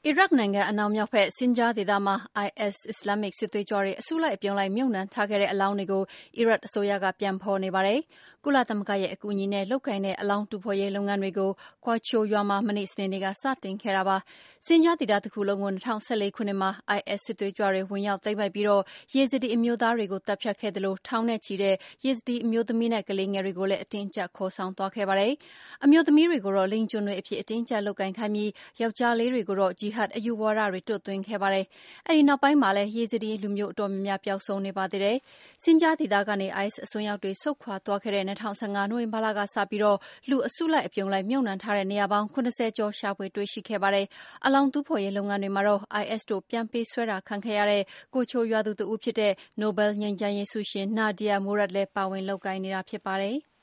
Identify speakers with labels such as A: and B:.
A: အီရတ်နိုင်ငံအနောက်မြောက်ဘက်ဆင်ဂျားဒေသမှာ IS အစ္စလာမ်မစ်စစ်သွေးကြွတွေအစုလိုက်အပြုံလိုက်မြုပ်နှံထားခဲ့တဲ့အလောင်းတွေကိုအီရတ်အစိုးရကပြန်ဖော်နေပါတယ်။ကုလသမဂ္ဂရဲ့အကူအညီနဲ့လုပ်ကိုင်တဲ့အလောင်းတူဖော်ရေးလုပ်ငန်းတွေကိုQuachio ရွာမှာမနေ့စနေနေ့ကစတင်ခဲ့တာပါ။ဆင်ဂျားဒေသတစ်ခုလုံးကို2014ခုနှစ်မှာ IS စစ်သွေးကြွတွေဝင်ရောက်သိမ်းပိုက်ပြီးယေဇဒီအမျိုးသားတွေကိုတပ်ဖြတ်ခဲ့သလိုထောင်နဲ့ချီတဲ့ယေဇဒီအမျိုးသမီးနဲ့ကလေးငယ်တွေကိုလည်းအတင်းအကျပ်ခေါ်ဆောင်သွားခဲ့ပါတယ်။အမျိုးသမီးတွေကိုတော့လိင်ကျွန်တွေအဖြစ်အတင်းအကျပ်လုပ်ကိုင်ခိုင်းပြီးယောက်ျားလေးတွေကိုတော့ဂျီဟတ်အယူဝါဒတွေတွတ်သွင်းခဲ့ပါတယ်။အဲဒီနောက်ပိုင်းမှာလည်းယေဇဒီလူမျိုးအတော်များများပျောက်ဆုံးနေပါသေးတယ်။ဆင်ဂျားဒေသကနေ IS အစွန်းရောက်တွေဆုတ်ခွာသွားခဲ့တဲ့2015နိုဝင်ဘာလကစပြီးလူအစုလိုက်အပြုံလိုက်မြုပ်နှံထားတဲ့နေရာပေါင်း80ကျော်ရှာဖွေတွေ့ရှိခဲ့ပါတယ်။အလောင်းတူဖော်ရေးလုပ်ငန်းတွေမှာတော့ IS တို့ပြန်ပေးဆွဲတာခံခဲ့ရတဲ့Quachio ရွာသူတဦးဖြစ်တဲ့နိုဘယ်ငြိမ်းချမ်းရေးဆုရှင်Nadia Muradလည်းပါဝင်လုပ်ကိုင်နေတာဖြစ်ပါတယ်။